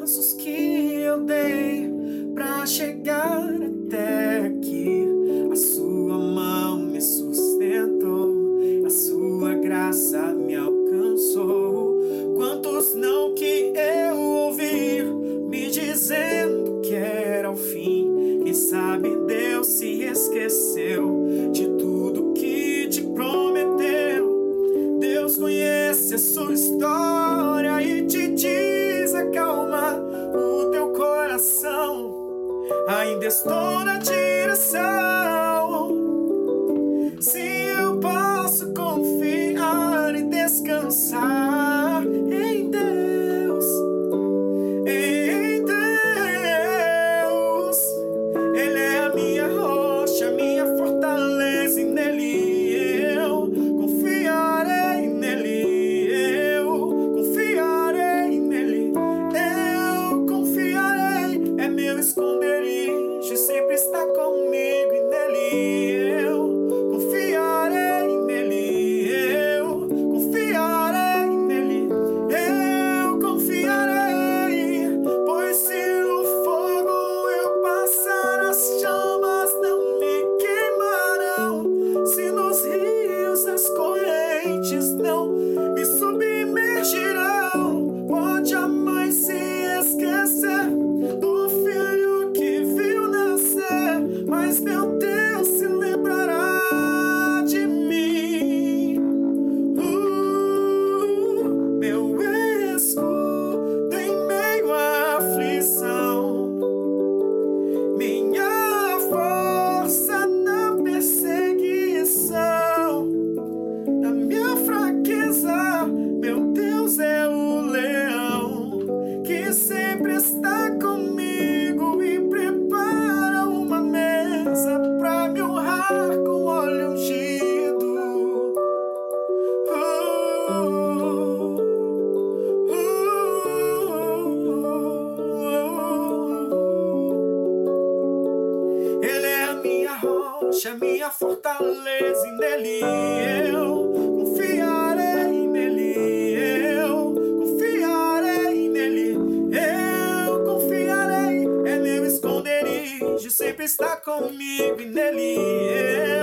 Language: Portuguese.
passos que eu dei pra chegar até aqui. A sua mão me sustentou, a sua graça me alcançou. Quantos não que eu ouvi me dizendo que era o fim. Quem sabe Deus se esqueceu de tudo que te prometeu. Deus conhece a sua história e te diz: acalma o teu coração, ainda estou na direção. Se eu posso confiar e descansar em Deus, em Deus. Ele é a minha rocha, minha fortaleza, e nele eu confiarei, nele eu confiarei, nele eu confiarei. É meu esconderijo, sempre está comigo, e nele eu confiarei, nele eu confiarei, nele eu confiarei. Pois se no fogo eu passar, as chamas não me queimarão. Se nos rios as correntes não me submergirão. Pode a mãe se esquecer do filho que viu nascer, mas meu Deus se lembrará de mim. Meu escudo em meio à aflição, minha força na perseguição. Na minha fraqueza, meu Deus é o leão que sempre está comigo e prepara uma mesa pra me honrar com óleo ungido. Ele é a minha rocha, minha fortaleza, e nele eu confiarei, nele eu confiarei, nele eu confiarei. É meu esconderijo, sempre está comigo, e nele eu